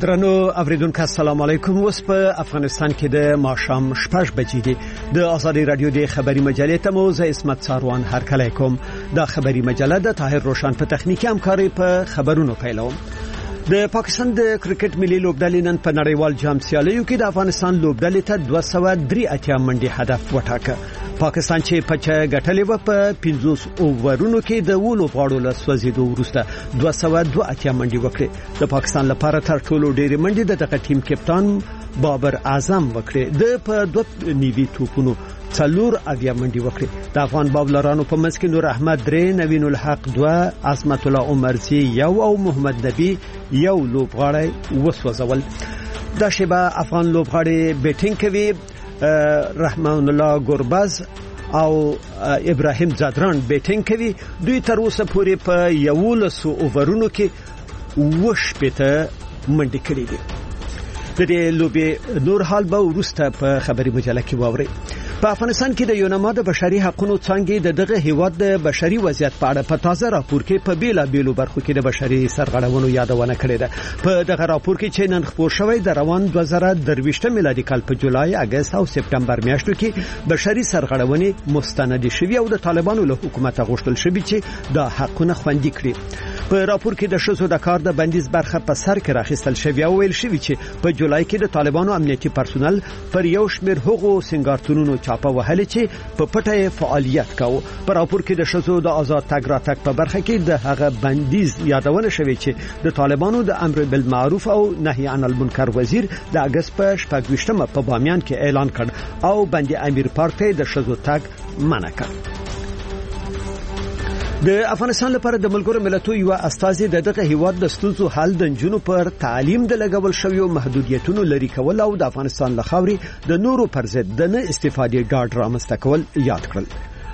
درنو اوریدونکو السلام علیکم. اوس په افغانستان کې د ماښام 6 بجې دي. د آزادي رادیو د خبري مجلې ته مو زه اسمت ساروان هرکلی کوم. د خبري مجله د طاهر روشن په تخنیکی همکاري په خبرونو پیلوم. د پاکستان د کرکټ ملي لوبډلې نن په نړیوال جام سیالیو کې د افغانستان لوبډلې ته 283 منډي هدف وټاکه. پاکستان چې پچه غټلې و په 50 اوورونو کې د ولو غاړو له سوځیدو وروسته 282 منډي وکړې. د پاکستان لپاره تر ټولو ډېرې منډي د دغه ټیم کپتان بابر اعظم وکړې. د په 2 نیوي توپونو 4 منډي وکړې. د افغان باولرانو په منځ کې نور احمد 3، نوین الحق 2، عصمت الله عمرزي 1 او محمد نبی 1 لوبغاړی وسوځول. د شیبه افغان لوبغاړي بیټینګ کوي. رحمان الله ګورباز او ابراهیم زادران بیټینګ کوي. دوی تر اوسه پورې په 11 اوورونو کې 80 منډي کړې دي. د دې لوبي نور حال به ورسته په خبري مجله کې واوري. په افغانستان کې د یونما د بشري حقوقو څنګه د دغه هیواد د بشري وضعیت په اړه په تازه راپور کې په بیلا بیلو برخو کې د بشري سرغړونو یادونه کړې ده. په دغه راپور کې چې نن خپور شوی د روان 2023 میلادي کال په جولای، اگست او سپتمبر میاشتو کې بشري سرغړونې مستند شوي او د طالبانو له حکومت غوښتل شوی چې د حقوقو خوندي کړي. په راپور کې د شذو د کار د بندیز برخه په سر کې راخیستل شوی او ویل شوی چې په جولای کې د طالبانو امنیتي پرسونل پر یو شمېر هغو سنگارتونونو چاپه وهلې چې په پټه فعالیت کاوه. په راپور کې د شذو د آزاد تګ راتګ په برخه کې د هغه بندیز یادونه شوی چې د طالبانو د امر بالمعروف او نهي عن المنکر وزیر د اگست په 28 په بامیان کې اعلان کړ او بندي امیر پارټي د شذو تګ منع کړ. د افغانستان لپاره د ملګرو ملتونو یو استازي دغه هیواد د ستونزو حل د جنونو پر تعلیم د لګول شویو محدودیتونو لري کول او د افغانستان لخوا د نورو پر ضد د نه استفادې ډاډ رامنځته کول یاد کړل.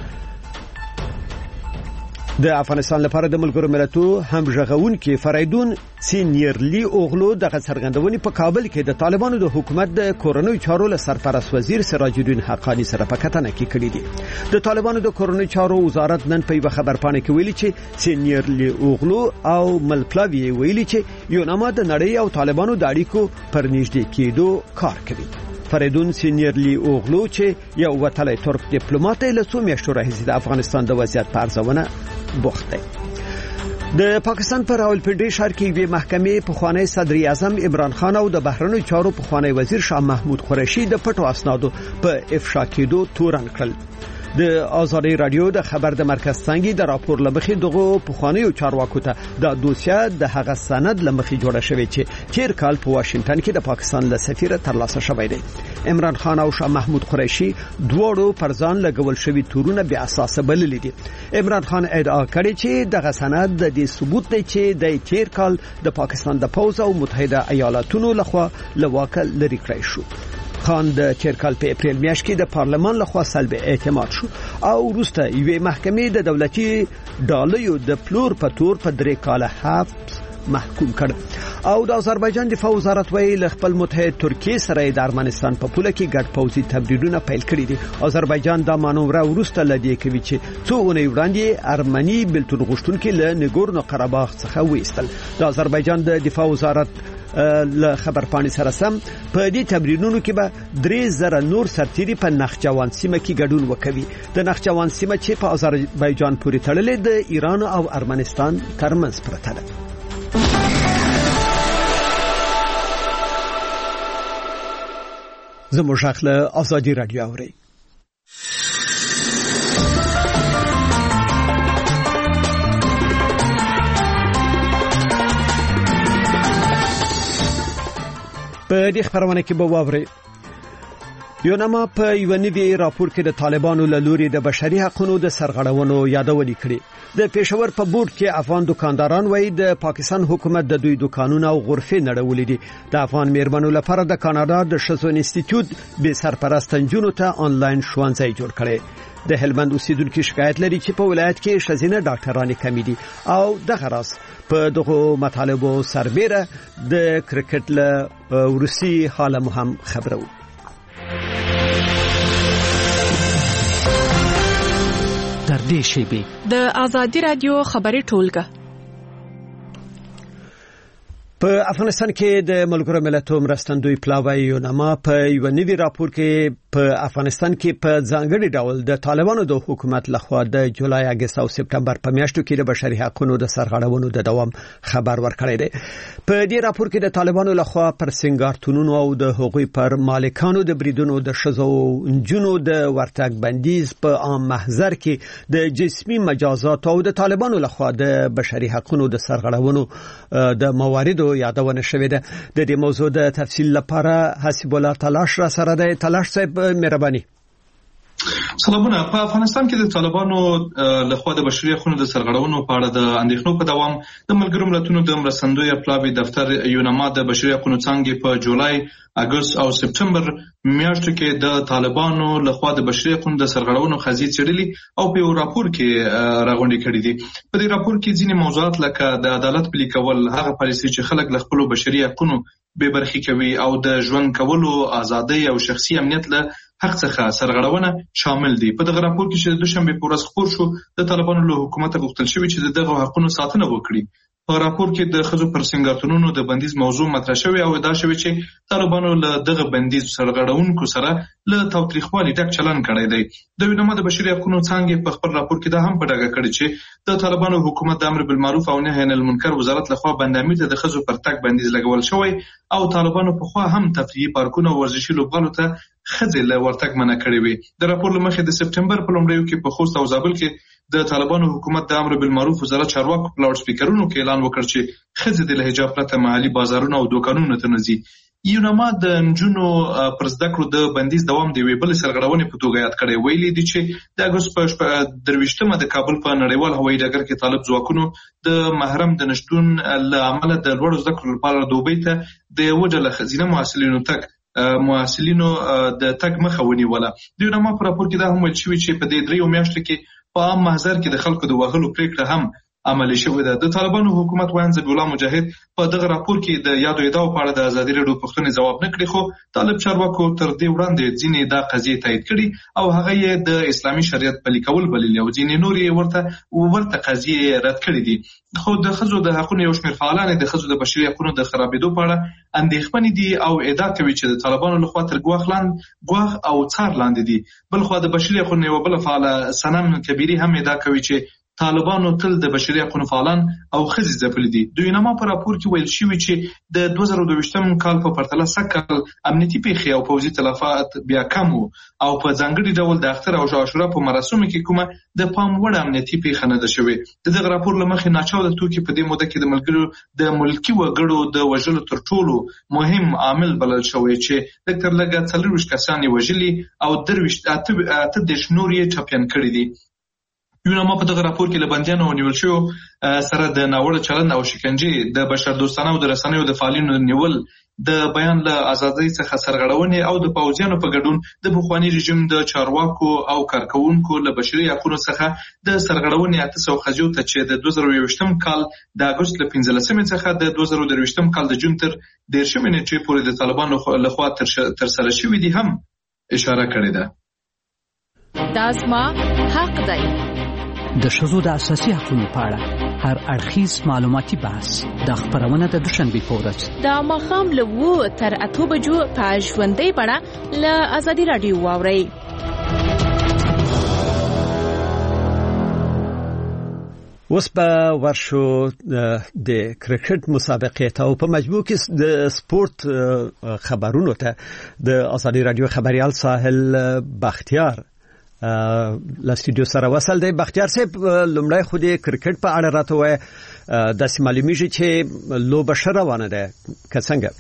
د افغانستان لپاره د ملګرو ملتونو همغږون کې فریدون سینیرلی اوغلو د څرګندونې په کابل کې د طالبانو د حکومت د کورونی چارو له سرپرست وزیر سراج الدین حقانی سره په کتنه کې کړی دی. د طالبانو د کورونی چارو وزارت نن په خبرپاڼه کې ویلي چې سینیرلی اوغلو او ملپلاوی ویلي چې یونما د نړۍ او طالبانو د اړیکو پر نږدې کېدو کار کوي. فریدون سینیرلی اوغلو چې یو وتلی ترک ډیپلوماټ له څو میاشتو راهیسې د افغانستان د وضعیت په ارزونه بوخت دی. د پاکستان پر راولپنډي ښار کې یوه محکمې پخوانی صدر اعظم عمران خان او د بهرنیو چارو پخوانی وزیر شاه محمود قریشي د پټو اسنادو په افشا کېدو تورن کړل. د آزادي رادیو د خبر د مرکز څنګه د راپور لمخې دغه پخوانیو چارواکو ته د دوسیه د هغه سند لمخې جوړه شوې چې تیر کال په واشنگټن کې د پاکستان له سفیر ترلاسه شوی دی. عمران خان او شاه محمود قریشي دواړو پر ځان لګول شوی تورونه بیا اساس بلل دي. عمران خان ادعا کړې چې دغه سند د دې ثبوت دی چې د تیر کال د پاکستان د پوز او متحده ایالاتونو لخوا لواکه لري کړی شو. خان د تیر کال په اپریل میاشت کې د پارلمان لخوا سلب اعتماد شو او وروسته یوه محکمې د دولتي ډالیو د پلور په تور په 3 کاله حبس محکوم کړ. او د آذربایجان دفاع وزارت ویل خپل متحد ترکیه سره د ارمنستان په پوله کې ګډ پوځي تمرینونه پیل کړي دي. آذربایجان د مانوره وروسته لدی کوي چې څو اونۍ وړاندې ارمني بلتون غشتونکو له نګورنو قرهباغ څخه وېستل. د آذربایجان د دفاع وزارت له خبرپاڼې سره سم په دې تمرینونو کې به 3000 نور سرتیري په نخجوان سیمه کې ګډون وکوي. د نخجوان سیمه چې په آذربایجان پورې تړلې د ایران او ارمنستان ترمنځ پرته ده. زموږ خپل آزادي رادیو اوري. په دې خبرونه کې به واوري یونما په یو نوي راپور کې د طالبانو له لوري د بشري حقوقو د سرغړونو یادونه کړې. د پېښور په بورډ کې افغان دکانداران وایي د پاکستان حکومت د دوی دکانونه او غرفې نړولې دي. د افغان میرمنو لپاره د کاناډا د شذو انسټیټیوټ به سرپرست جنونو ته آنلاین ښوونځی جوړ کړي. د هلمند اوسیدونکو شکایت لري چې په ولایت کې شذینه ډاکټرانې کمی دي او دغه راز په دغه مطالبو سربېره د کرکټ له روسي حاله مهم خبرو. در دې شیبې د آزادي رادیو خبري ټولګه په افغانستان کې د ملګرو ملتونو مرستندوی پلاوی یونما په یو نوي راپور کې په افغانستان کې په ځانګړي ډول د طالبانو د حکومت لخوا د جولای، اگست او سپتمبر په میاشتو کې د بشري حقوقو د سرغړونو د دوام خبر ورکړی دی. په دې راپور کې د طالبانو لخوا پر سنگارتونونو او د حقوقي پر مالکانو د بریدونو د شذو انجونو د ورتګ بندیز په عام محضر کې د جسمي مجازات او د طالبانو لخوا د بشري حقوقو د سرغړونو د مواردو یادونه شوې ده. د دې موضوع د تفصیل لپاره حسیب الله تلاش را سره ده. تلاش صاحب مهرباني. سلامونه. په افغانستان کې د طالبانو لخوا د بشري حقوقو د سرغړونو په اړه د اندېښنو په دوام د ملګرو ملتونو د مرستندوی پلاوی دفتر یونما د بشري حقوقو څنګه په جولای، اگست او سپتمبر میاشتو کې د طالبانو لخوا د بشري حقوقو د سرغړونو خزي څېړلي او په یو راپور کې راغونډې کړې دي. په دې راپور کې ځینې موضوعات لکه د عدالت پلي کول، هغه پالیسي چې خلک له خپل بشري حقوقو به برخې کوي او د ژوند کولو ازادي او شخصي امنیت له حق څخه سرغړونه شامل دي. په دغه راپور کې چې د دوشنبه په ورځ خپور شو، د طالبانو له حکومت غوښتل شوی چې دغه حقوقو ساتنه وکړي. په راپور کې د خزو پر سنگارتونونو د بندیز موضوع مطرح شوی او دا شوی چې طالبانو له دغه بندیز سرغړونکو سره له تاوتریخوالي ډک چلن کړی دی. د یونما د بشري حقوقو څنګه په خپل راپور کې دا هم په ډاګه کړی چې د طالبانو حکومت د امر بالمعروف او نهي عن المنکر وزارت لخوا بندامي ته د خزو پر تک بندیز لګول شوی او طالبانو په خوا هم تفریحي پارکونه او ورزشي لوبغالو ته خځې له ورتګ منع کړی وي. د راپور لمخې د سپتمبر په لومړیو کې په خوست او زابل کې د طالبانو حکومت د امر بالمعروف وزارت چارواکو په لاوډ سپیکرونو کې اعلان وکړ چې خځې د حجاب پرته محلي بازارونو او دوکانونو ته نه ځي. یونما د نجونو پر زده کړو د بندیز دوام دی ویبل سرغړونې په توګه یاد کړی. ویلي دي چې د اگست په 23مه د کابل په نړیوال هوایي ډګر کې طالب ځواکونو د محرم د نشټون له امله د لوړو زده کړو لپاره دوبۍ ته د یو ډله ښځینه محصلینو د تګ مخه ونیوله. د یونما په راپور کې دا هم ویل شوی چې په دې 3 میاشتو کې په عام محضر کې د خلکو د وهلو پریکړه هم عملي شوې ده. د طالبانو حکومت وایي ذبیح الله مجاهد په دغه راپور کې د یادو ادعاو په اړه د ازادي راډیو پښتون ځواب نه کړی، خو طالب چارواکو تر دې وړاندې ځینې دا قضیه تایید کړي او هغه یې د اسلامي شریعت پلي کول بللي او ځینې نور یې ورته قضیه رد کړې دي. خو د خزو د حقوقو یو شمېر فعالان د خزو د بشري حقوقو د خرابېدو په اړه اندېښمن دي او ادعا کوي چې د طالبانو لخوا تر ګواښ او څار لاندې دي. بل خو د بشري حقوقو یو بل فعال سنم کبیری هم ادعا کوي چې طالبانو تل د بشري حقوقو فعالان او خزي ځپلي دي. د یونما په راپور کې ویل شوی چې د 2022م کال په پرتله سکل امنیتي پیښې او پوځي تلفات بیا کم او په ځانګړي ډول د اختر او عاشورا په مراسمو کې کومه د پام وړ امنیتي پیښه نه ده شوې. دغه راپور لمخې ناچاوده توکي په دې موده کې د ملګرو د ملکی وګړو د وژلو تر ټولو مهم عامل بلل شوی چې ډاکټر لګا 40 کسان وژلي او 38 نور یې ټپيان کړي دي. یونما په دغه راپور کې لبندیانو نیول شو سره د ناوړه چلند او شکنجې، د بشردوستانه او د رسنیو د فعالینو نیول، د بیان له ازادۍ څخه سرغړونې او د پوځیانو په ګډون د بخوانی رژیم د چارواکو او کارکونکو له بشري حقوقو څخه د سرغړونې 800 خزیو ته چې د 2023م کال د اگست له 15مې څخه د 2023م کال د جون تر 10مې نیټې پورې د طالبانو لخوا تر سره شوې دي هم اشاره کړې ده. دا زما حق دی. د ښځو د اساسي حقوقو په اړه هر اړخیز معلوماتي بحث د خبرونه د دوشنبه په ورځ د ماښام له 2 تر 8 بجو په ژوندۍ بڼه له ازادي راډیو واورئ. اوس په ورشو د کرکټ مسابقې ته او په مجموع کې د سپورت خبرونو ته د ازادي راډیو خبريال ساحل بختیار لا استودیو سره وصل دی. بختیار صاحب لومړی خو د کرکټ په اړه راته وایي د معلومیږي چې لوبه روانه ده که څنګه؟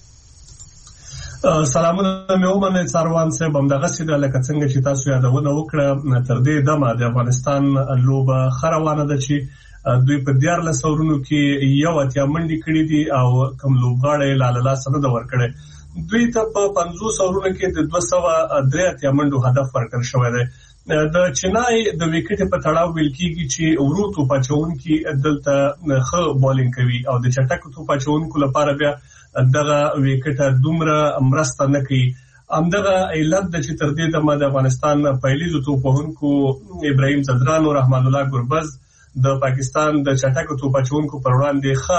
سلامونه مې ومنه څاروان صاحب، همدغه سیده لکه څنګه چې تاسو یادونه وکړه تر دې دمه د افغانستان لوبه روانه ده چې دوی په 14 اورونو کې یو اتیا منډي کړې دي او کوم لوبغاړي لاله سند ورکړي. دوی ته په 50 اورونو کې د 203 منډو هدف ورکړل شوی دی. د چنای د وکټ په تړاو ویل کیږي چې ورو په چونکي دلته خو بولینګ کوي او د چټک تو په چونکو لپاره بیا دغه وکټ دومره مرسته نه کوي. همدغه علت د چې تر دې د افغانستان پهلیزو توپونکو ابراهیم زدران او رحمان الله ګربز د پاکستان د چټک تو په چونکو پر وړاندې ښه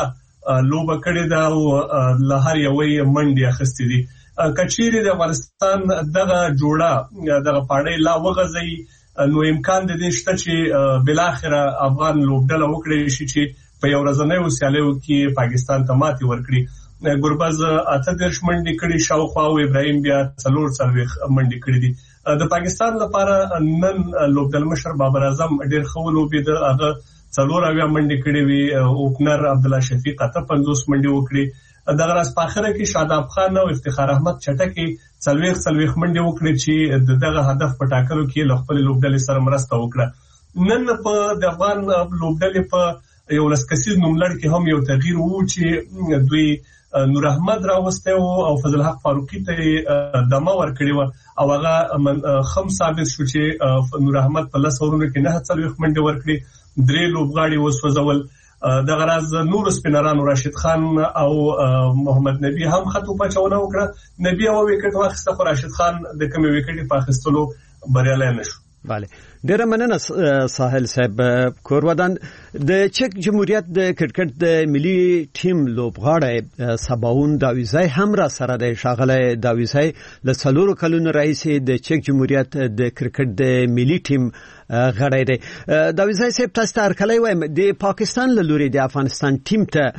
لوبه کړې ده او له هر یوې منډې اخیستې دي. کچېرې د افغانستان دغه جوړه دغه پاړۍ لا وغځي نو امکان د دې شته چې بلاخره افغان لوبډله وکړي شي چې په یو ورځنیو سیالیو کې پاکستان ته ماتې ورکړي. ګربز 38 منډې کړي شاوخوا او ابراهیم بیا 44 منډې کړي دي. د پاکستان لپاره نن لوبډل مشر بابر اعظم ډېر ښه لوبېده. هغه 44 منډې کړي وي. اوپنر عبدالله شفیق 50 منډې وکړي. دغه راز په اخره کې شاداب خان او افتخار احمد چټکي 40 منډې وکړي چې دغه هدف په ټاکلو کې له خپل لوبډلې سره مرسته وکړه. نن په د افغان لوبډلې په یو لسکسیز نوملړ کې هم یو تغییر وو چې دوی نور احمد راوسته او فضل حق فاروقي ته دمه ورکړی و او هغه خم ثابت شو چې نور احمد په 10 اورونو کې 49 منډې ورکړي. 3 لوبغاړي وسوځول. دغه راز نور سپینرانو راشد خان او محمد نبی هم خطو پچونه وکړه. نبی او وکټ واخیسته خو راشد خان د کوم وکټ په اخیستلو بریالی نشو. بله ډیره مننه ساحل صاحب. کورودان د چک جمهوریت د کرکټ د ملي ټیم لوبغاړی سباون داویزای هم را سره د شاغله داویزای له 4 کلونو راهیسې د چک جمهوریت د کرکټ د ملي ټیم غړی دی. داویزای صاحب تاسو ته هرکلی وایم. د پاکستان له لوري د افغانستان ټیم ته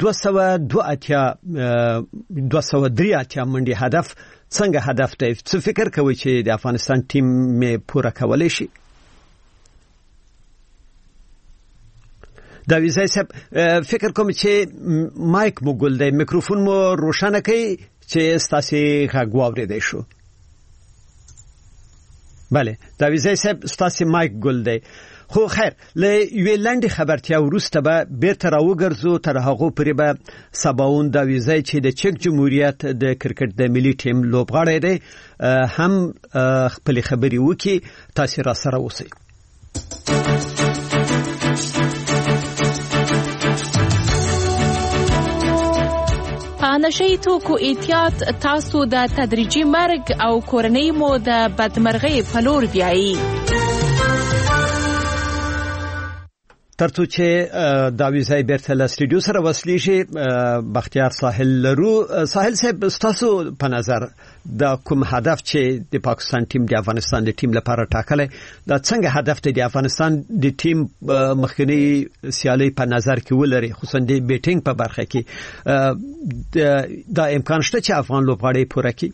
283 منډې هدف څنګه هدف دی؟ څه فکر کوي چې د افغانستان ټیم مې پوره کولای شي؟ داویزای صاحب فکر کوم چې مایک مو ګل دی، میکروفون مو روښانه کړئ چې ستاسو غږ واوریدل شو. بله داویزای صاحب ستاسو مایک ګل دی. خو خیر له یوې لنډې خبرتیا وروسته به بیرته راوګرځو تر هغو پورې به سباون داویزای چې د چک جمهوریت د کرکټ د ملي ټیم لوبغاړی دی هم خپل خبرې وکړي. تاسو را سره اوسئ. نشئی توکو احتیاط تاسو د تدریجي مرګ او کورنۍ مو د بدمرغۍ په لور بیایي. ترڅو چې داویزای بیرته له سټډیو سره وصلې شي بختیار ساحل لرو. ساحل صاحب ستاسو په نظر د کوم هدف چې د پاکستان ټیم د افغانستان د ټیم لپاره ټاکلی دا څنګه هدف دی د افغانستان د ټیم مخکنی سیالي په نظر کې ولري، خصوصا د بیټینګ په برخه کې دا امکان شته چې افغان لوبغاړي پوره کړي؟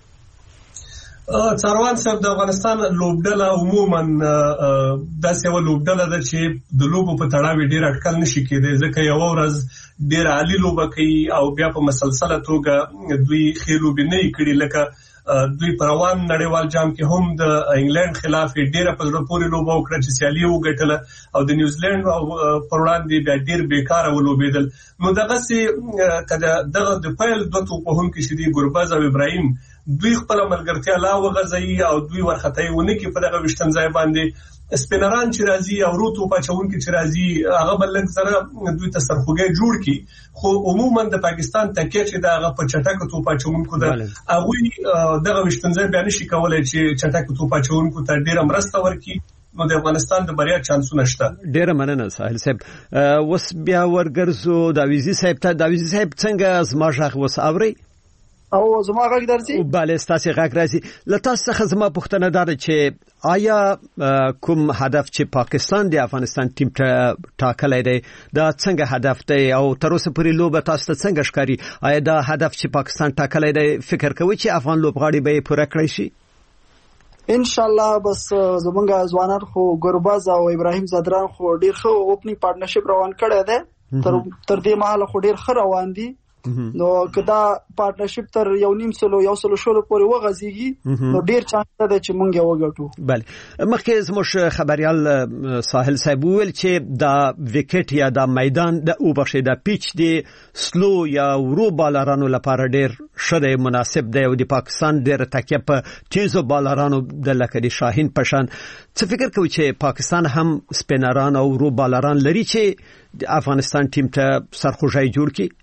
څاروان صاحب د افغانستان لوبډله عموما داسې یو لوبډله ده چې د لوبو په تړاو ډیر اټکل نشي کېدی، ځکه یو ورځ ډیر عالی لوبه کوي او بیا په مسلسله توګه دوی ښې لوبې نه کړي. لکه دوی په روان نړیوال جام کې هم د انګلند خلاف ډیره په زړه پورې لوبه وکړه چې سیالي وګټله او د نیوزیلند پر وړاندې بیا ډیر بیکاره ولوبېدل. نو دغسې کله دغه د پیل دوه توپوهونکي چې دي ګربز او ابراهیم دوی خپل ملګرتیا لا وغځي او دوی ورختای ونه کې په دغه وشتن ځای باندې سپینران چې راځي او روتو پچون کې چې راځي هغه بلک سره دوی ته سرخوږی جوړ کی. خو عموما د پاکستان تکیه چې دغه په چټک تو پچون کو ده هغه دغه وشتن ځای بیان شي کولای چې چټک تو پچون کو ته ډیره مرسته ورکي. نو د افغانستان د بریا چانسونه شته. ډیره مننه ساحل صاحب. وس بیا ورګرځو داویزی صاحب ته. داویزی صاحب څنګه زما ژغ وس اوري او زما غږ درځي؟ بله ستاسو غږ راځي. له تاسو څخه زما پوښتنه ده چې آیا کوم هدف چې پاکستان د افغانستان ټیم ته ټاکلی دی دا څنګه هدف دی او تر اوسه پورې لوبه تاسو ته څنګه ښکاري؟ آیا دا هدف چې پاکستان ټاکلی دی فکر کوي چې افغان لوبغاړي به یې پوره کړی شي؟ ان شاء الله. بس زمونږ ځوانان خو ګرباز او ابراهیم زادران خو ډیر ښه اوپننګ پارټنرشپ روان کړی دی. تر دې مهاله خو ډیر ښه روان دي. نو کدا پارټنرشپ تر یو نیم سلو پورې وغځيږي نو ډیر چانس ده چې مونږ یې وګټو. بله مخکې زموږ خبريال ساحل صاحب ویل چې دا وکټ یا دا میدان د اوبښه د پیچ دی سلو یا ورو بالرانو لپاره ډیر شری مناسب دی او د پاکستان ډیر تکیه په تیزو بالرانو د لکه د شاهین پشان. څه فکر کوي چې پاکستان هم سپینران او ورو بالران لري چې د افغانستان ټیم ته سرخوږی جوړ کړي؟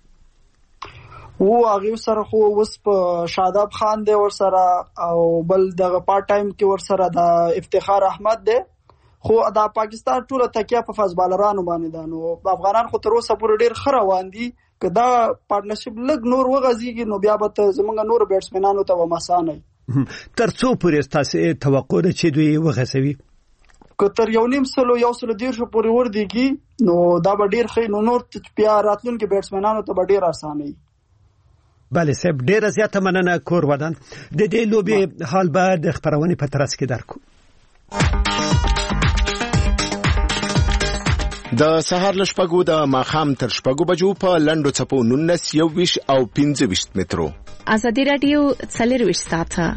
و هغه سره خو اوس په شاداب خان دی ور سره او بل دغه پارت ټایم کې ور سره د افتخار احمد دی. خو د پاکستان ټول تکیه په فاز بالرانو باندې ده. نو افغانان خو تر اوسه پورې ډیر خره روان دي کدا پارټنرشپ لګ نور وغځيږي نو بیا به زمونږ نور بیټسمنانو ته ومسانه ترڅو پورې تاسو توقع ده چې دوی وغځوي کتر یو نیم سلو شو پورې ور دیږي نو دا به ډیر خې نو نور بیا راتلونکي بیټسمنانو ته به ډیر اسانه وي. بله صاحب ډیره زیاته مننه کور ودان. د دې لوبې حال به د خبرونې په ترڅ کې درکو. د سهار لشپګو د ماخام تر شپګو بجو په لندو چپو 19 21 او 25 مترو. ازادي رادیو 24 ساعته.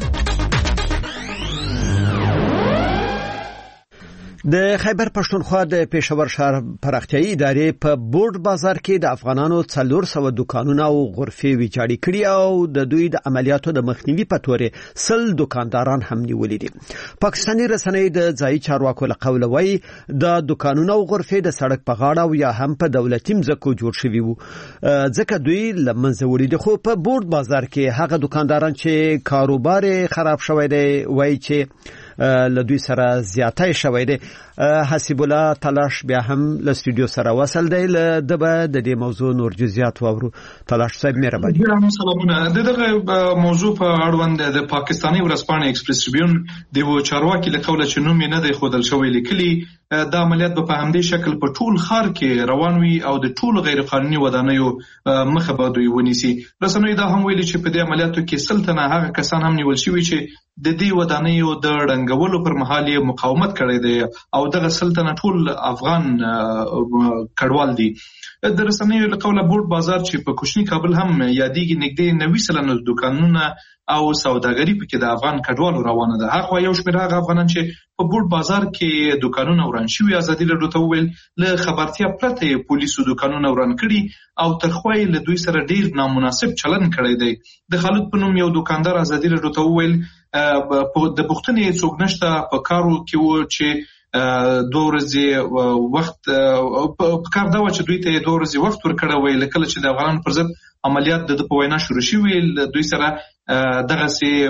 د خیبر پښتونخوا د پېښور شهر پراختیايي ادارې په بورډ بازار کې د افغانانو 400 دکانونه او غرفې ویجاړې کړې او د دوی د عملیاتو د مخنیوي په تورې 100 دکانداران هم نیولې دي. پاکستاني رسنۍ د ځایي چارواکو له قوله وایي د دکانونو او غرفې د سړک په غاړه او یا هم په دولتي مځکو جوړ شوي وو ځکه دوی لمنځه وړي دي. خو په بورډ بازار کې هغه دکانداران چې کاروبار خراب شوی دی وایي چې لدوی سره زیاتای شوی دی. حسیب الله تلاش بیا هم له استودیو سره وصل دی دبه د دې موضوع نور جزئیات وورو. تلاش صاحب مهرباني. سلامونه. دغه موضوع په اړوند د پاکستاني ورځپاڼې ایکسپریس ټریبیون د چارواکي له قوله چې نوم یې نه دی ښودل شوی لیکلي دا عملیات په همدې شکل په ټول ښار کې روان وي او د ټول غیر قانوني ودانیو مخه به دوی ونیسي. رسنۍ دا هم ویلي چې په دې عملیاتو کې 100 تنه هغه کسان هم نیول شوي چې د دې ودانیو د رنګولو پر مهال یې مقاومت کړی دی او دغه 100 تنه ټول افغان کډوال دي. د رسنیو له قوله بورډ بازار چې په کوچني کابل هم یادېږي نږدې 90 سلنه دکانونه او سوداګري پکې د افغان کډوالو روانه ده. هغه یو شمېر هغه افغانان چې په بورډ بازار کې دکانونه وران شوي ازادي راډیو ته وویل له خبرتیا پرته پولیسو دکانونه وران کړي او ترخوی له دوی سره ډیر نامناسب چلن کړی دی. د خالد په نوم یو دکاندار ازادي راډیو ته وویل د پښتنې څوک نشته په کارو کې و چې 2 ورځې وخت په کار دا و چې دوی ته 2 ورځې وخت ورکړی وی لکه چې د افغانانو پر ضد عملیات د په وینا شروع شوي دوی سره دغه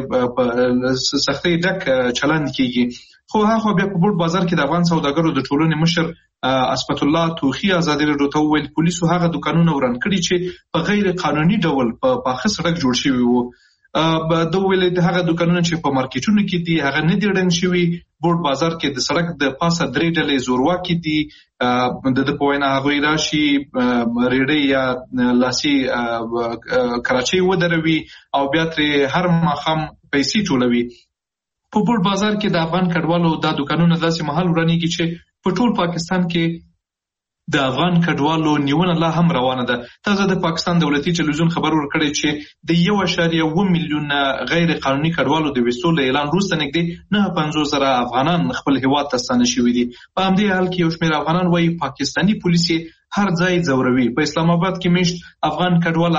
سي سختي ډک چلند کیږي. خو هغه بیا په بورډ بازار کې د افغان سوداګرو د ټولنې مشر اسمت الله توخی ازادي راډیو ته وویل پولیسو هغه دکانونه وران کړي چې په غیر قانوني ډول په پاخه سړک جوړ شوی وو. د ویل د هغه دکانونه چې په مارکیټونو کې دي هغه نه دي ړنګ شوي. بورډ بازار کې د سړک د پاسه 3 ډلې زورواکي دي د په وینا هغه راشي ریډي یا لاسي کراچۍ ودروي او بیا تر هر مخام پیسې ټولوي. په بورډ بازار کې د افغان کډوالو د دکانونو داسې محل ورانیږي چې په ټول پاکستان کې د افغان کډوالو نیونه لا هم روانه ده. تازه د پاکستان دولتي ټلویزیون خبر ورکړی چې د 1.1 میلیون غیر قانوني کډوالو د وستو له اعلان وروسته نږدې 950,000 افغانان خپل هیواد ته ستانه شوي دي. په همدې حال کې یو شمېر افغانان وايي پاکستاني پولیس هر ځای ځوروي. په اسلام آباد کې میشت افغان کډوال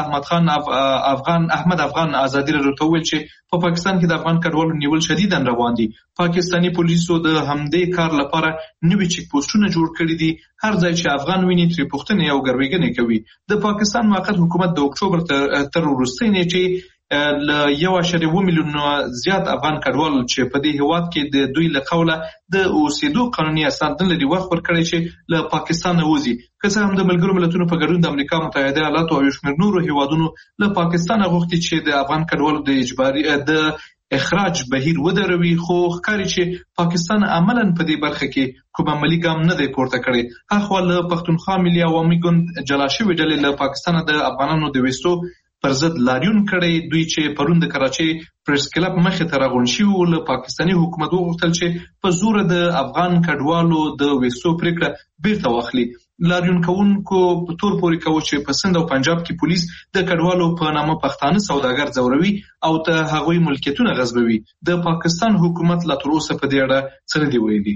احمد افغان ازادي راډیو ته ویل چې په پاکستان کې د افغان کډوالو نیول شدیداً روان دي. پاکستاني پولیسو د همدې کار لپاره نوي چیک پوسټونه جوړ کړي دي. هر ځای چې افغان ویني ترې پوښتنې او ګروېږنې کوي. د پاکستان موقت حکومت د اکتوبر تر وروستۍ نیټې ل 1.1 میلیون زیات افغان کډوال چې په دې هیواد کې د دوی له قوله د اوسېدو قانوني اسناد نه لري وخت ورکړی چې له پاکستان وځي. که څه هم د ملګرو ملتونو په ګډون د امریکا متحده ایالاتو او یو شمېر نورو هیوادونو له پاکستان غوښتي چې د افغان کډوالو د اجباري د اخراج بهیر ودروي خو ښکاري چې پاکستان عملاً په دې برخه کې کوم عملی ګام نه دی پورته کړی. هغه له پښتونخوا ملي عوامي ګوند جلا شوی ډلې له پاکستان د افغانانو د وستو پر ضد لاریون کړی. دوی چې پرون د کراچۍ پریس کلب مخې ته راغونډ شوي له پاکستاني حکومت وغوښتل چې په زور د افغان کډوالو د وستو پریکړه بیرته واخلي. لاریون کوونکو په تور پورې کوي چې په سند او پنجاب کې پولیس د کډوالو په نامه پښتانه سوداګر ځوروي او ته هغوی ملکیتونه غصبوي. د پاکستان حکومت لا تر اوسه په دې اړه څه نه دی ویلي.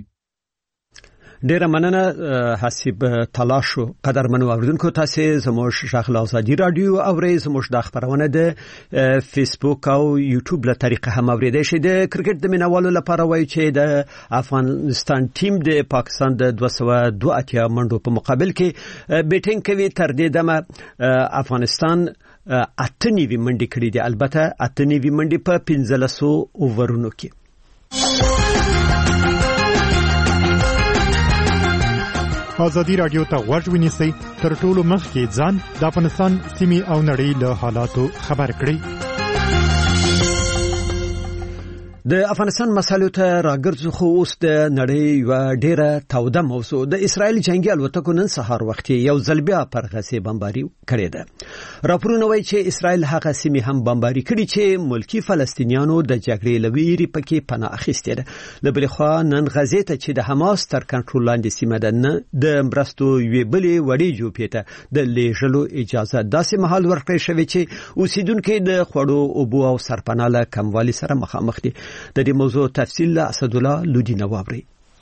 ډیره مننه حسیب تلاشو. قدرمن اوریدونکو تاسو زموږ شاخله ازادي رادیو اورئ. زموږ د خبرونه د فیسبوک او یوټیوب له طریقه هم اوریدئ شئ. د کرکټ د مینوالو لپاره وایي چې د افغانستان ټیم د پاکستان د 282 منډو په مقابل کې بیټینګ کوي. تر دې دمه افغانستان 8 نیوي منډې کړې دي. البته 8 نیوي منډې په 15 اوورونو کې. ازادي رادیو ته غوږ ونیسئ تر ټولو مخکې ځان د افغانستان سیمې او نړۍ له حالاتو خبر کړي. د افغانستان مسایلو ته راګرځو خو اوس د نړۍ یو ډیره توده موضوع د اسرایل جنگي الوتکو نن سهار وخت یو ځل بیا پر غزه بمباري کړې ده. راپورونه وایي چې اسرایل هغه سیمې هم بمباري کړي چې ملکی فلسطینیانو د جګړې لویری پکې پناه اخیستې ده. د بل خوا نن غزه ته چې د حماس تر کنټرول لاندې سیمه ده د مرستو یوې بلې وړې جوپې ته د لیږلو اجازه داسې مهال ورکړې شوې چې اوسیدونکو د خوړو اوبو او سرپناه کموالي سره مخامخ دي. د دې موضوع تفصیل له اسد الله لودینه واوري.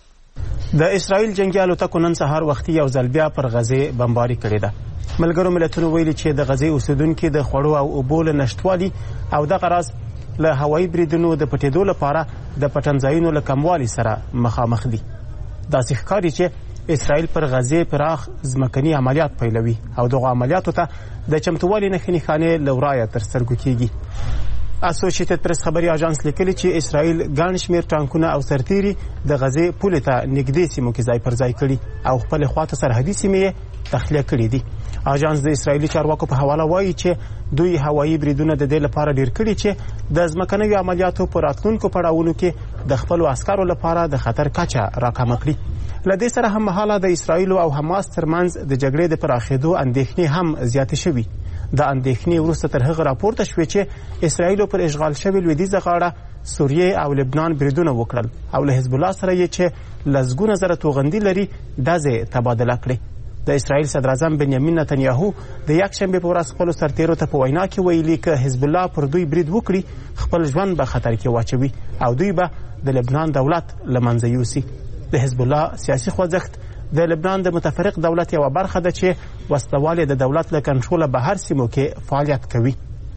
د اسرایل جنگي الوتکو نن سهار وختي یو ځل بیا پر غزه بمباري کړې ده. ملګرو ملتونو ویلي چې د غزه اوسیدونکو د خوړو او اوبو له نشټوالي او د غراز له هوایي بریدونو د پټېدو لپاره د پټنځایونو له کموالي سره مخامخ دي. دا ښکاري چې اسرایل پر غزه پراخ ځمکني عملیات پیلوي او دغه عملیاتو ته د چمتووالي نښې لورایه تر سترګو کیږي. اسوسییټډ پریس خبري اژانس لیکلي چې اسرایل ګڼ شمېر ټانکونه او سرتیري د غزې پولې ته نږدې سیمو کې ځای پر ځای کړي او خپل خواته سرحدي سیمې تخلیه کړي دي. اژانس د اسرایلی چارواکو په حواله وایي چې دوی هوایي بریدونه د دې لپاره ډیر کړي چې د ځمکنیو عملیاتو پر راتلونکو پړاوونو کې د خپل عسکرو لپاره د خطر کچه راکمه کړي. له دې سره هم مهاله د اسرایل او حماس ترمنځ د جګړې د پراخېدو اندېښنې هم زیاتې شوي. د اندېښنې وروسته تر هغه راپورته شوې چې اسرایل پر اشغال شوی لویدیځه غاړه سوریه او لبنان بریدونه وکړل او له حزب الله سره یې چې لسګونه زره توغندي لري دازې تبادله کړې. د اسرایل صدر اعظم بنیامین نتنیاهو د یکشنبه په ورځ خپل سرتیرو ته په وینا کې ویلي چې حزب الله پر دوی برید وکړي خپل ژوند به خطر کې واچوي او دوی به د لبنان دولت له منځه یوسي. د حزب الله سیاسي خوځښت د لبنان د متفرق دولت یو برخه ده چې وسلواله د دولت له کنټروله بهر سیمو کې فعالیت کوي.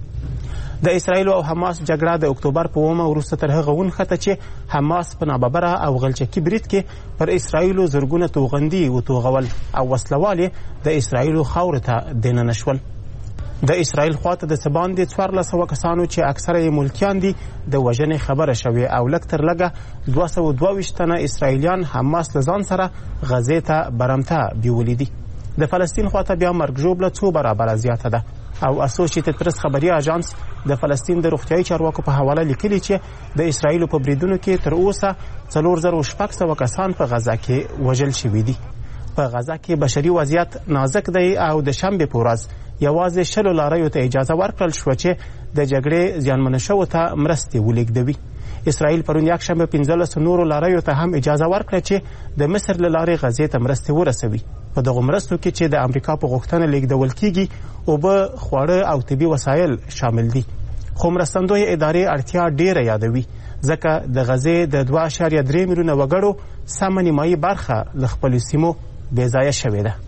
د اسرایل او حماس جګړه د اکتوبر په 9 وروسته تر هغه ونښته چې حماس په ناببره او غلچکي برید کې پر اسرایل زرګونه توغندي وتوغول او وسلواله د اسرایل خاور ته دننه شول. د اسرایل خواته د سبان د 1400 کسانو چې اکثره یې ملکیان دي د وژنې خبره شوې او لږ تر لږه 222 تنه اسرایلیان حماس لزان سره غزې ته برمته بیولې دي. د فلسطین خواته بیا مرګ ژوبله 2 برابره زیاته ده او اسوسییټډ پریس خبري اژانس د فلسطین د روغتیايي چارواکو په حواله لیکلي چې د اسرایل په بریدونو کې تر اوسه 4600 کسان په غزه کې وژل شوي دي. په غزه کې بشري وضعیت نازک دی او د شنبه په ورځ یوازې 10 لاریو ته اجازه ورکړل شو چې د جګړې زیانمن شوو ته مرستې ولیږدوي. اسرایل پرون یکشنبه 15 نورو لاریو ته هم اجازه ورکړه چې د مصر له لارې غزې ته مرستې ورسوي. په دغه مرستو کې چې د امریکا په غوښتنه لیږدول کیږي اوبه، خواړه او طبي وسایل شامل دي. خو مرستندوی ادارې اړتیا ډیره یادوي ځکه د غزې د 2.3 میلیونه وګړو سمه نیمایي برخه له خپلو سیمو بېځایه شوې ده.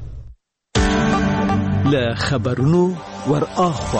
له خبرونو ورآخوا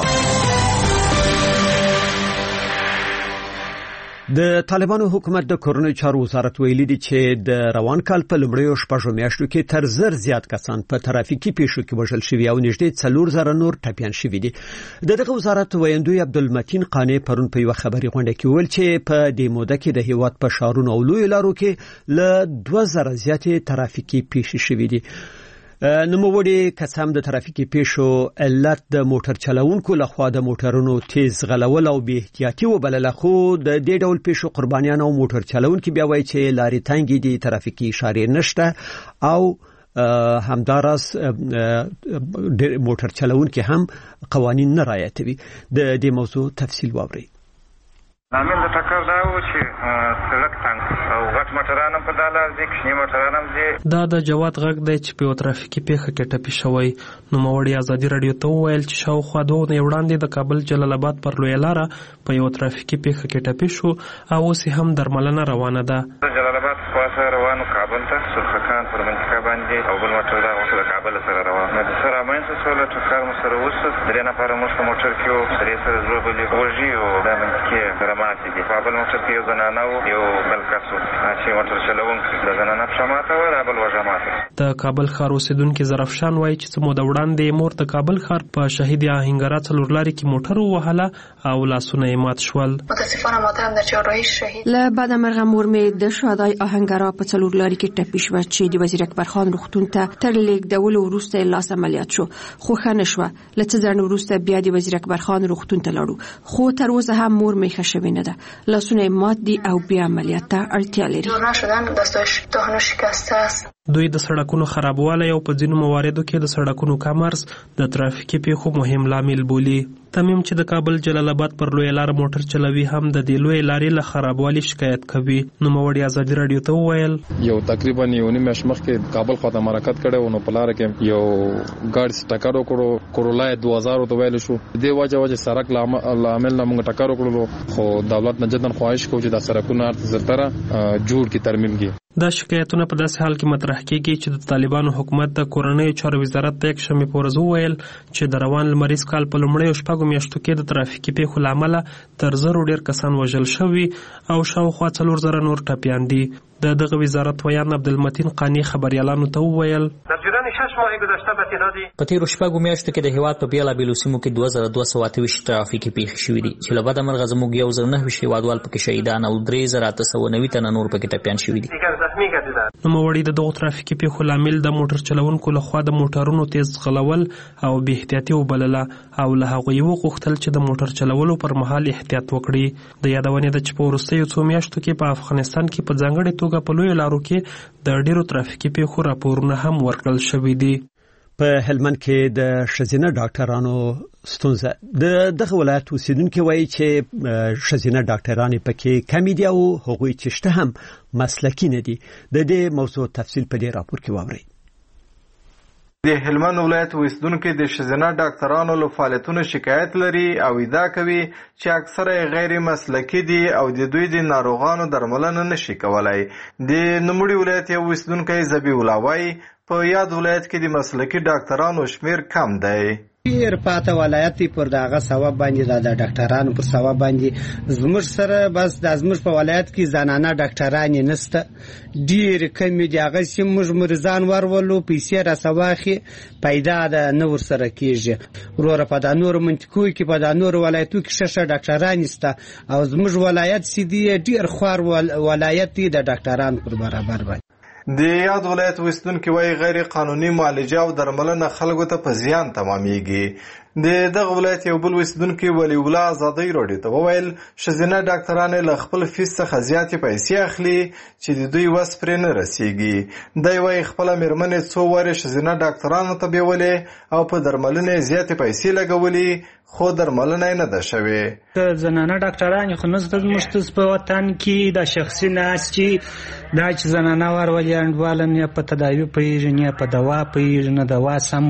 د طالبانو حکومت د کورنۍ چارو وزارت ویلي دی چې د روان کال په لومړیو شپږو میاشتو کې تر زر زیات کسان په ترافیکي پیښو کې وژل شوي او نږدې 4000 نور ټپیان شوي دي. دغه وزارت ویاندوی عبدالمتین قانع پرون په یو خبري غونډه کې ویل چې په دې موده کې د هیواد په شهرونو او لویو لارو کې له 2000 زیاتې ترافیکي پیښې شوي دي. نوموړي قسم د ترافیکي پیښو علت د موټر چلوونکو لخوا د موټرونو تیز غلول او بې احتیاطي وبلله، خو د دې ډول پیښو قربانیان او موټر چلوونکي بیا وایي چې لارې تنګې دي، ترافیکي اشارې نشته او همداراز موټر چلوونکي هم قوانین نه رعایتوي. د دې موضوع تفصیل واورئ. لامل د ټکر دا و چې سړک تنګ او غټ موټران په داله دي، کښنی موټران هم دي. دا د جواد غږ دی چې په ترافیکي پیښه کې ټپي شوی. نو موړي ازادي رادیو ته ویل چې شاوخوا 2 وړاندې د کابل جلال آباد پر لوی لاره په یو ترافیکي پیښه کې ټپي شو او اوس هم درملنه روانه ده. جلال آباد خواته روانو کابل ته سرخکان پر منطقه باندې او بل موټر دا وسه د کابل سره روان. نو سره مینس سره ټکر مو سره وسه درې نفر مو موټر کې او سره زوبلې وږي او د منطقه ماتې دي. په بل موټر کې یو زنانه او یو بل کس و چې موټر چلوونکی د زنانه په شماته و د بل وژه ماته. د کابل ښار اوسیدونکو ظرفشان وایي چې څه موده وړاندې مور د کابل ښار په شهید آهنګرا څلورلارې کې موټر ووهله او لاسونه یې مات شول. متاسفانه مادرم در جراحی شهید له بعد مرغه مور مې د شهدای آهنګرا په څلورلارې کې ټپي شوه چې د وزیر اکبر خان روغتون ته تر لیږدولو وروسته لاس عملیات شو خو ښه نه شوه. له څه ځنډ وروسته بیا د وزیر اکبر خان روغتون ته لاړو خو تر اوسه هم مور مې ښه شوې نه ده. لاسونه یې مات دي او بیا عملیات ته اړتیا لري. دوی د سړکونو خرابوالی او په ځینو مواردو کې د سړکونو کمرز د ترافیکي پیښو مهم لامل بولي. تمیم چې د کابل جلال آباد پر لویه لار موټر چلوي هم د دې لویې لارې له خرابوالي شکایت کوي. نوموړي ازادي راډیو ته وویل یو تقریبا یو نیمه میاشت مخکې کابل خواته حرکت کړی و نو په لاره کې یو ګاډي ټکر وکړو کورولا 2000 ته ویل شو. دې وجه سړک لامل نه موږ ټکر وکړو خو دولت نه جدن خواهش کوي چې د سړکونو ارتزرتره جوړ کی ترمیم کی. دا شکایتونه په داسې حال کې مطرح کیږي چې د طالبانو حکومت د کورنیو چارو وزارت ته یکشنبه په ورځ وویل چې د روان لمریز کال په لومړیو شپږو میاشتو کې د ترافیکي پیښو له امله تر 1000 ډیر کسان وژل شوي او شاوخوا 4000 نور ټپیان دي. د دغه وزارت ویان عبدالمتین قانی خبريالانو ته وویل په تیرو شپږو میاشتو کې د هیواد په بیلابیلو سیمو کې 2228 ترافیکي پیښې شوې دي چې له بده مرغه زموږ 1009 هیوادوال پکې شهیدان او 3890 تنه نور پکې ټپیان شوي دي. نوموړي د دغو ترافیکي پیښو لامل د موټر چلوونکو لخوا د موټرونو تیز غلول او بې احتیاطي وبلله او له هغوی وغوښتل چې د موټر چلولو پر مهال احتیاط وکړي. د یادونې ده چې په وروستیو څو میاشتو کې په افغانستان کې په ځانګړې توګه په لویو لارو کې د ډیرو ترافیکي پیښو راپورونه هم ورکړل شوي دي. په هلمند کې د ښځینه ډاکټرانو ستونزه دغه ولایت اوسیدونکو وایي چې ښځینه ډاکټرانې پکې کمی دي او هغوی چې شته هم مسلکي نه دي. د دې موضوع تفصیل په دې راپور کې واورئ. د هلمند ولایت اوسیدونکو د ښځینه ډاکټرانو له فعالیتونو شکایت لري او ادعا کوي چې اکثره غیر مسلکي دي او د دوی د ناروغانو درملنه نشي کولای. د نوموړي ولایت یو اوسیدونکی ذبیح الله وایي په یاد ولایت کې د مسلکي ډاکټرانو شمیر کم دی. ډیر پاته ولایت پر دغه سبب باندې د ډاکټرانو پر سبب باندې زموږ سره بس د زموږ په ولایت کې زنانه ډاکټران نشته ډیر کم دي. هغه چې موږ مریضان ورولو پیسې راسواخي پیدا د نور سره کیږي. وروره په د نور منطقو کې په د نور ولایتو کې ششه ډاکټران نشته او زموږ ولایت سیدی ډیر خوار ولایت دی د ډاکټران پر برابر باندې. د یاد ولایت اوسیدونکو وایي غیر قانوني معالجه او درملنه خلکو ته په زیان تمامیږي. د دغه ولایت یو بل اوسیدونکی ولی الله ازادي راډیو ته وویل ښځینه ډاکټران له خپل فیس څخه زیاتې پیسې اخلي چې د دوی وس پرې نه رسیږي. دی وایي خپله مېرمنې څو وارې ښځینه ډاکټرانو ته بیولې او په درملنې زیاتې پیسې لګولې خو درملنه نه ده شوې. زنانه ډاکټران خو نشته زموږ په وطن کې د شخصي ناستې دا چې زنانه ورولې انډوالن یا په تداوي پوهېږي یا په دوا پوهېږي نه دوا سم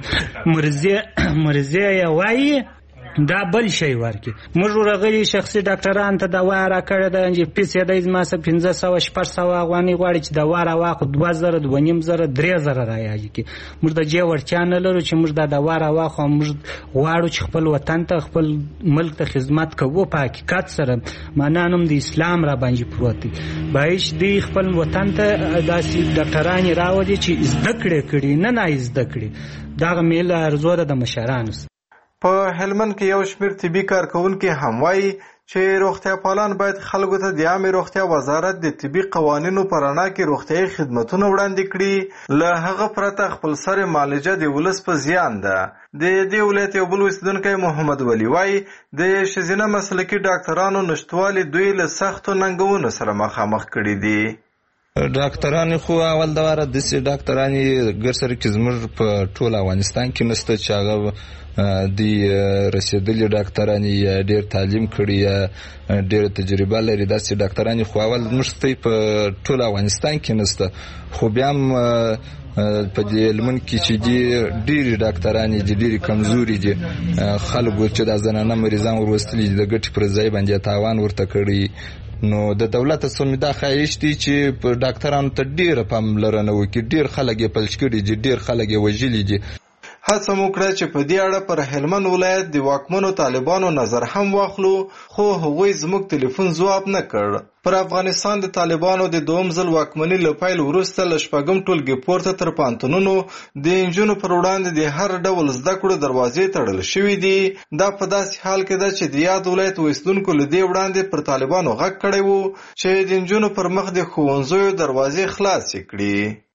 ورکوي مرضی یا وایي دا بل شی ورکي. موږ ورغلي شخصي ډاکټران ته دوا راکړې ده چې پیسې یې د ما څه 1500 600 افغانۍ غواړي چې دوا راواخلو 2000 2500 3000 رایاږي کې موږ د دې وړتیا نه لرو چې موږ دا دوا راواخلو. موږ غواړو چې خپل وطن ته خپل ملک ته خدمت کوو په حقیقت سره معنا نوم د اسلام را باندې پروت دی. باید دې خپل وطن ته داسې ډاکټران راوړي چې زده کړي نه زده کړي. دا میل ارزو ده د مشرانو. په هلمند کې یو شمېر طبي کارکونکي هم وایي چې روغتیا پالان باید خلکو ته د عامه روغتیا وزارت د طبي قوانینو په رڼا کې روغتیايي خدمتونه وړاندې کړي. له هغه پرته خپل سر معالجه د ولس په زیان ده. د دې ولایت یو بل اوسیدونکی محمد ولی وایي د ښځینه مسلکي ډاکټرانو نشتوالي دوی له سختو ننګونو سره مخامخ کړي دي. ډاکټران خو اول د واره داسې ډاکټران ګرسره کې زموږ په ټول افغانستان کې نشته چې هغه د رسیدلي ډاکټران یا ډېر تعلیم کړي یا ډېره تجربه لري. داسې ډاکټران خو اول زموږ په ټول افغانستان کې نشته. خو بیا هم په دې هلمند کې چې دي ډېرې ډاکټرانې دي ډېرې کمزوري دي. خلکو چې دا زنانه مریضان وروستلي دي د ګټې پر ځای باندې تاوان ورته کړي. نو د دولت څخه دا خواهش دی چې په ډاکټرانو ته ډېره پاملرنه وکړي. ډېر خلک یې پلش کړي دي ډېر خلک یې وژلي دي. هڅه مو کړه چې په دې اړه پر هلمند ولایت د واکمنو طالبانو نظر هم واخلو، خو هغوی زموږ ټلیفون ځواب نه کړ. پر افغانستان د طالبانو د دوم ځل واکمنۍ له پیل وروسته له شپږم ټولګي پورته تر پوهنتونونو د نجونو پر وړاندې د هر ډول زده کړو دروازې تړل شوې دي. دا په داسې حال کې ده چې د یاد ولایت اوسیدونکو له دې وړاندې پر طالبانو غږ کړی و چې د نجونو پر مخ د ښوونځیو دروازې خلاصې کړي.